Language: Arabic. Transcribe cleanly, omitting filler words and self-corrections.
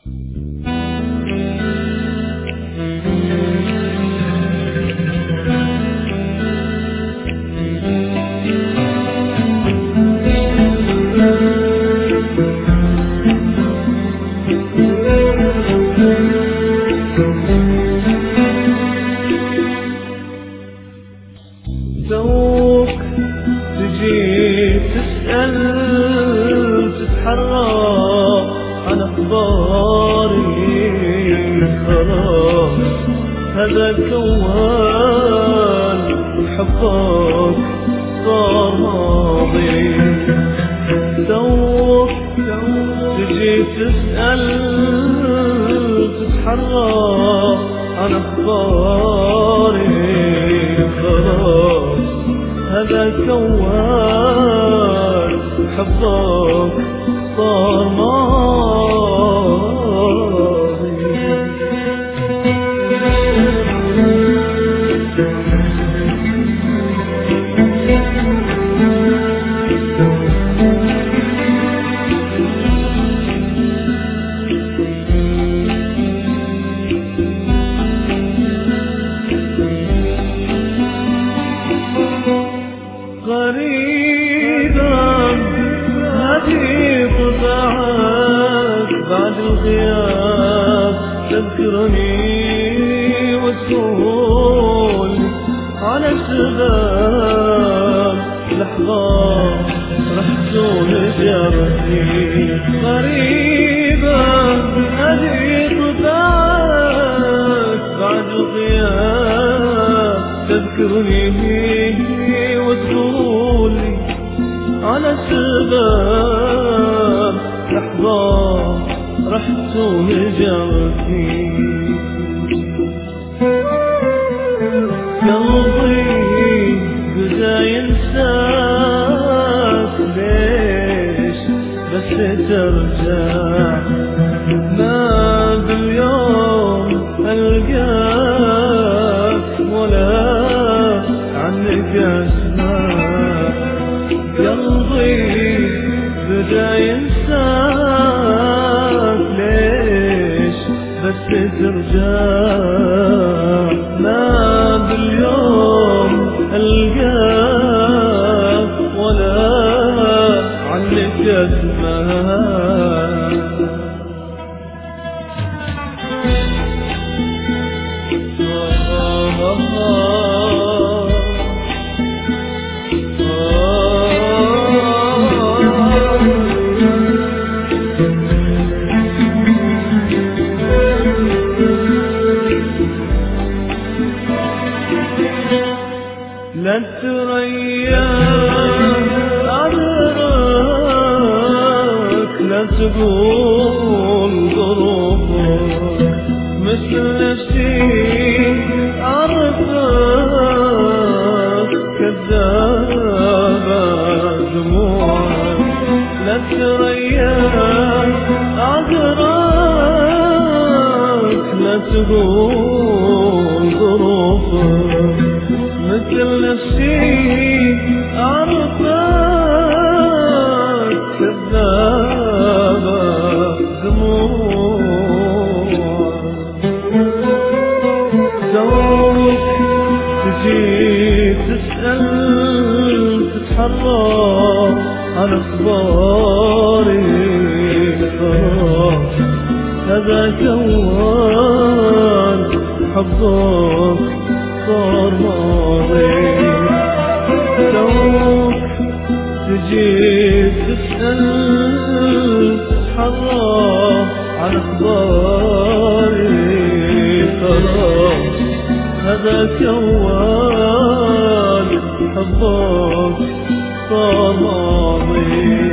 توك تجي تسأل تتحرى عن أخباري، خلاص هذا كوان حبك صار ماضي. توك تجي تسأل تتحرى عن أخباري، خلاص هذا كوان حبك صار ماضي. غريبا هذه طبعك بعد الغياب، تذكرني وتقول على شباب لحظات رحت ورجعتني. غريبا هذه طبعك بعد الغياب، تذكرني وتقولي على شباب لحظات رحت ورجعتني. قلبي بدا ينساك، ليش بس ترجع؟ ما باليوم ألقاك ولا عنك أسمع. قلبي بدا ينساك، ليش بس ترجع؟ ما باليوم ألقاك ولا عنك أسمع. لا تريان عذرك، لا تقول ظروفك مثل نفسي عرفك، كذابة دموعك. لا تريان عذرك، لا تقول ظروفك مثل نفسي عرفك، كذابة دموعك. توك تجي تسأل تتحرى عن أخباري، خلاص هذا كوان حبك صار ماضي. توك تجي تسأل تتحرى عن أخباري، خلاص هذا كوان حبك صار ماضي.